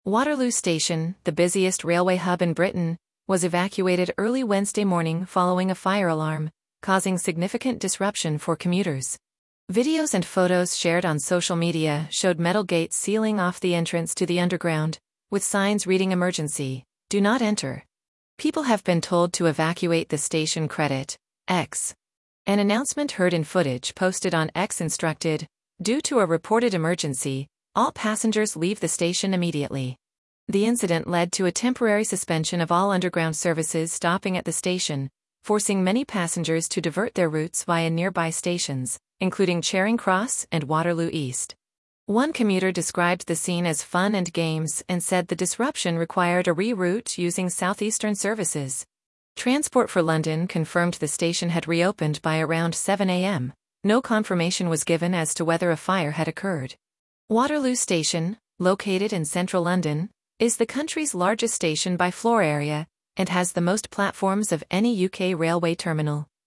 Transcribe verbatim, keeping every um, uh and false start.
Waterloo Station, the busiest railway hub in Britain, was evacuated early Wednesday morning following a fire alarm, causing significant disruption for commuters. Videos and photos shared on social media showed metal gates sealing off the entrance to the underground, with signs reading "Emergency, do not enter." People have been told to evacuate the station. Credit X. An announcement heard in footage posted on X instructed, "Due to a reported emergency, all passengers leave the station immediately." The incident led to a temporary suspension of all underground services stopping at the station, forcing many passengers to divert their routes via nearby stations, including Charing Cross and Waterloo East. One commuter described the scene as fun and games and said the disruption required a re-route using Southeastern services. Transport for London confirmed the station had reopened by around seven a m No confirmation was given as to whether a fire had occurred. Waterloo Station, located in central London, is the country's largest station by floor area and has the most platforms of any U K railway terminal.